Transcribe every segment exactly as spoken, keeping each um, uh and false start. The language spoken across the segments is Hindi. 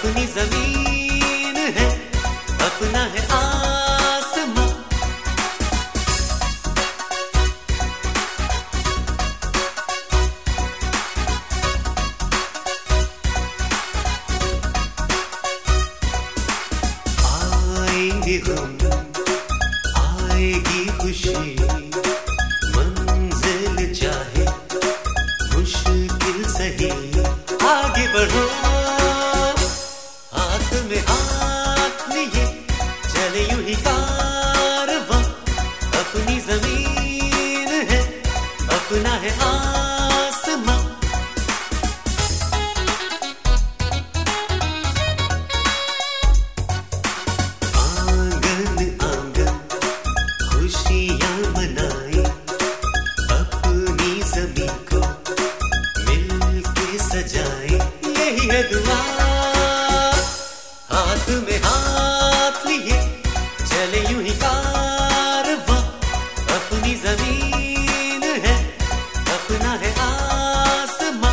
अपनी जमीन है, अपना है आसमां। आएंगे हम, आएगी खुशी, मंजिल चाहे मुश्किल सही, आगे बढ़ो हाथ में हाथ लिए, चले यूं ही कारवां। अपनी जमीन है, अपना है आसमां। आंगन आंगन खुशियां मनाई, अपनी ज़मीं को मिलके सजाए, यही है दुआ। हाथ में हाथ लिए, चले यूं ही कारवां। अपनी ज़मीन है, अपना है आसमां।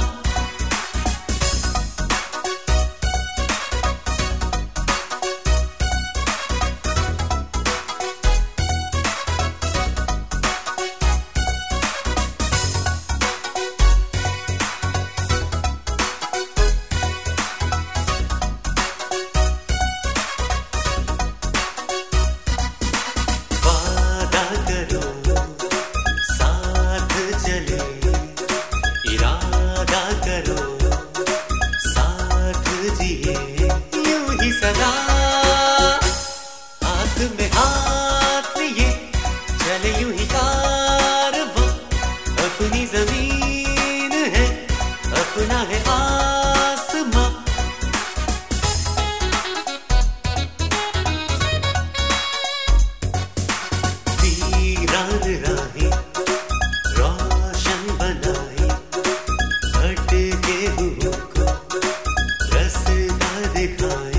सदा हाथ में हाथ लिए, चले यूं ही कारवां। अपनी जमीन है, अपना है आसमां। वीरान राहें रोशन बनाई, भटके हुओं को रास्ता दिखाए।